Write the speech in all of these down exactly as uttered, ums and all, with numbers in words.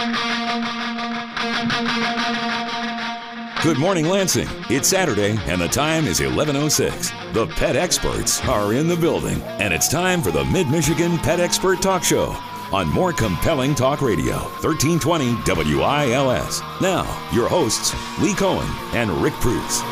Good morning, Lansing. It's Saturday, and the time is eleven oh six. The pet experts are in the building, and it's time for the Mid-Michigan Pet Expert Talk Show on More Compelling Talk Radio, thirteen twenty W I L S. Now, your hosts, Lee Cohen and Rick Pruse.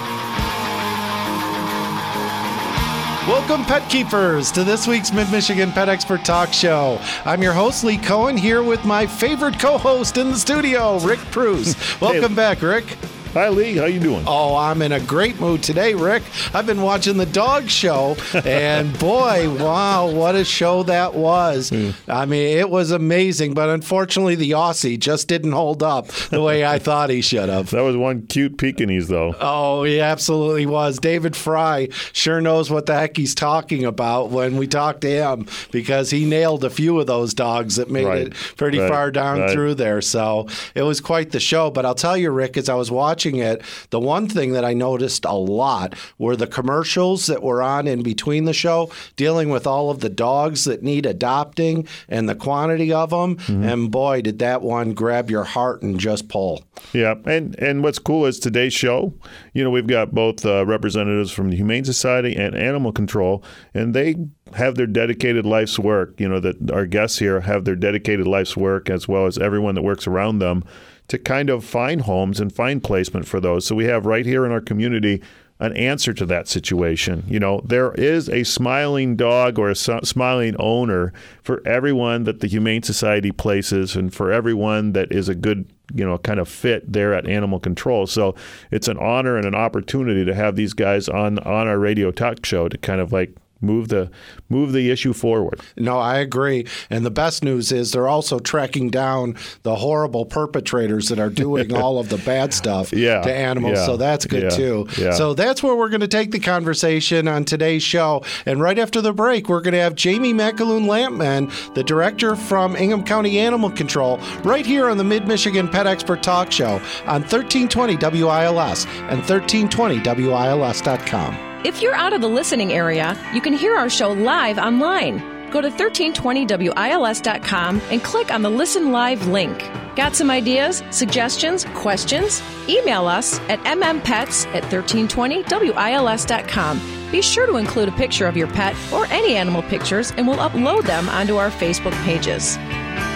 Welcome, pet keepers, to this week's Mid-Michigan Pet Expert Talk Show. I'm your host, Lee Cohen, here with my favorite co-host in the studio, Rick Pruse. Welcome hey. back, Rick. Hi, Lee. How you doing? Oh, I'm in a great mood today, Rick. I've been watching the dog show, and boy, wow, what a show that was. Mm. I mean, it was amazing, but unfortunately, the Aussie just didn't hold up the way I thought he should have. That was one cute Pekingese, though. Oh, he absolutely was. David Fry sure knows what the heck he's talking about when we talk to him, because he nailed a few of those dogs that made right. it pretty right. far down right. through there. So it was quite the show. But I'll tell you, Rick, as I was watching it, the one thing that I noticed a lot were the commercials that were on in between the show, dealing with all of the dogs that need adopting and the quantity of them. Mm-hmm. And boy, did that one grab your heart and just pull. Yeah, and and what's cool is today's show, you know, we've got both uh, representatives from the Humane Society and Animal Control, and they have their dedicated life's work. You know, that our guests here have their dedicated life's work, as well as everyone that works around them, to kind of find homes and find placement for those. So we have right here in our community an answer to that situation. You know, there is a smiling dog or a smiling owner for everyone that the Humane Society places, and for everyone that is a good, you know, kind of fit there at Animal Control. So it's an honor and an opportunity to have these guys on on our radio talk show to kind of like Move the move the issue forward. No, I agree. And the best news is they're also tracking down the horrible perpetrators that are doing all of the bad stuff yeah, to animals. Yeah, so that's good, yeah, too. Yeah. So that's where we're going to take the conversation on today's show. And right after the break, we're going to have Jamie McAloon-Lampman, the director from Ingham County Animal Control, right here on the Mid-Michigan Pet Expert Talk Show on thirteen twenty W I L S and thirteen twenty W I L S dot com. If you're out of the listening area, you can hear our show live online. Go to thirteen twenty W I L S dot com and click on the Listen Live link. Got some ideas, suggestions, questions? Email us at m m pets at thirteen twenty W I L S dot com. Be sure to include a picture of your pet or any animal pictures, and we'll upload them onto our Facebook pages.